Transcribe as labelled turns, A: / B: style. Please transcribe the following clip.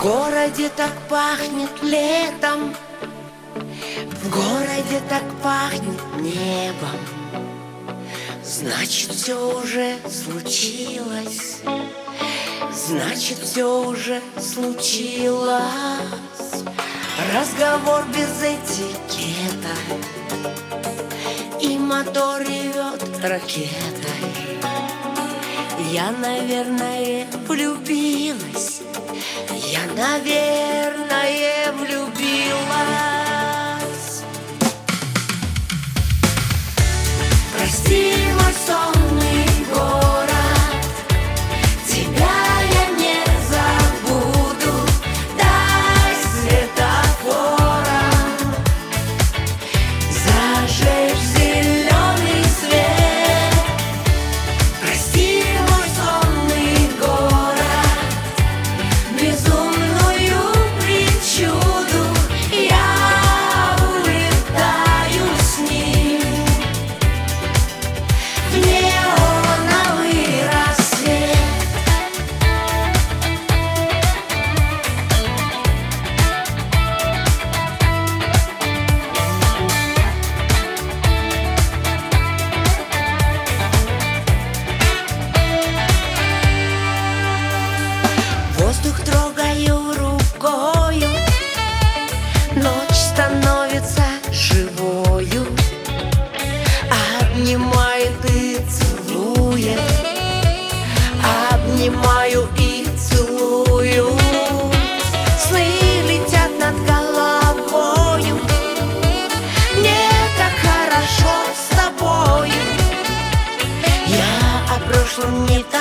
A: городе так пахнет летом, в городе так пахнет небом. Значит, все уже случилось, значит, все уже случилось. Разговор без этикета, и мотор ревет ракетой. Я, наверное, влюбилась, я, наверное, влюбилась. Прости, мой сонный город, тебя я не забуду. Дай светофором зажечь зеленый свет. Прости, мой сонный город, безумную причуду. Я улетаю с ним в неоновый рассвет. Воздух трогаю рукою, ночь становится живою, обнимает и целует, обнимаю и целую. Сны летят над головою, мне так хорошо с тобою. Я о прошлом не